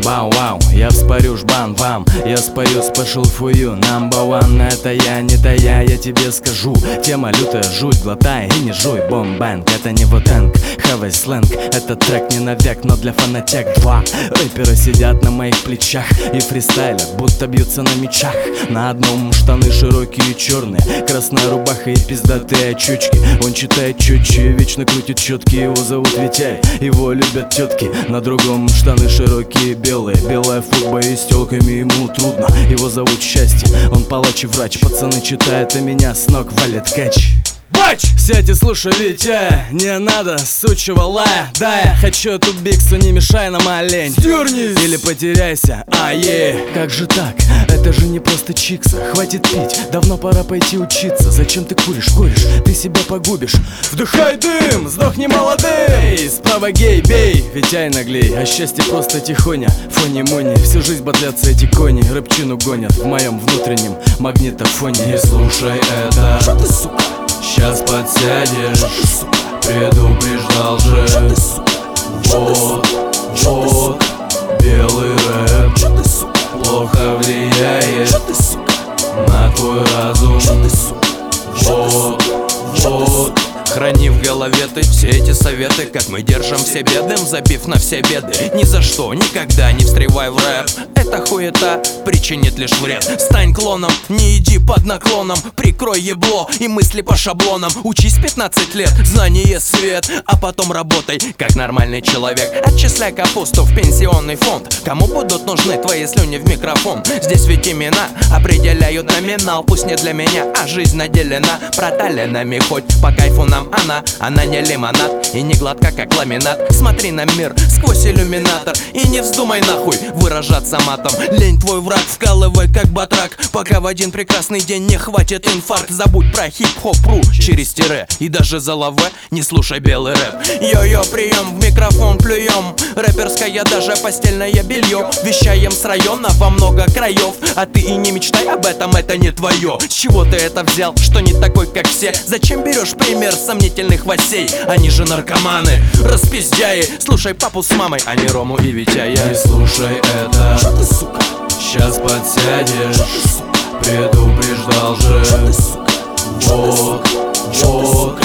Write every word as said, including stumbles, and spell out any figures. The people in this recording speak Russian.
Бау-вау, я вспорю жбан-бам, я спою спешл for you, number one. Это я, не тая, я тебе скажу. Тема лютая, жуть, глотай и не жуй. Бомбэнг, это не вотэнг, хавай сленг. Этот трек не навек, но для фанатек. Два рэпера сидят на моих плечах и фристайлят, будто бьются на мечах. На одном штаны широкие черные, красная рубаха и пиздатые очечки. Он читает чуть-чуть, вечно крутит четки. Его зовут Витяй, его любят тетки. На другом штаны широкие белые, белая футба и с телками ему трудно. Его зовут Счастье, он палач и врач. Пацаны читают, а меня с ног валит кэч. Бач! Сядь и слушай, Витя, не надо сучьего лая. Да, я хочу эту биксу, не мешай нам, олень. Сдернись! Или потеряйся, ае. Как же так? Это же не просто чикса. Хватит пить, давно пора пойти учиться. Зачем ты куришь, куришь? Ты себя погубишь. Вдыхай дым, сдохни молодым. Эй, справа гей, бей, Витяй наглей. А счастье просто тихоня, фони-мони. Всю жизнь ботлятся эти кони, рыбчину гонят в моем внутреннем магнитофоне. Не слушай это. Что ты, сука? Сейчас подсядешь, предупреждал же. Вот, вот, белый рэп плохо влияет на твой разум. Вот, вот. Храни в голове ты все эти советы, как мы держим все бедным, забив на все беды. Ни за что, никогда не встревай в рэп. Эта хуета причинит лишь вред. Стань клоном, не иди под наклоном. Прикрой ебло и мысли по шаблонам. Учись пятнадцать лет, знание свет, а потом работай, как нормальный человек. Отчисляй капусту в пенсионный фонд. Кому будут нужны твои слюни в микрофон? Здесь ведь имена определяют номинал. Пусть не для меня, а жизнь наделена проталинами. Хоть по кайфу нам она, она не лимонад и не гладка, как ламинат. Смотри на мир сквозь иллюминатор и не вздумай нахуй выражаться матом. Лень твой враг, вкалывай как батрак, пока в один прекрасный день не хватит инфаркт. Забудь про хип-хоп, пру через тире и даже за лаве не слушай белый рэп. Йо-йо, прием, в микрофон плюем. Рэперское даже постельное белье. Вещаем с района во много краев, а ты и не мечтай об этом, это не твое. С чего ты это взял, что не такой как все? Зачем берешь пример сомнительных васей? Они же наркоманы, распиздяи. Слушай папу с мамой, а не Рому и Витяя. Не слушай это. Что ты, сука? Сейчас подсядешь, предупреждал же. Вот, вот,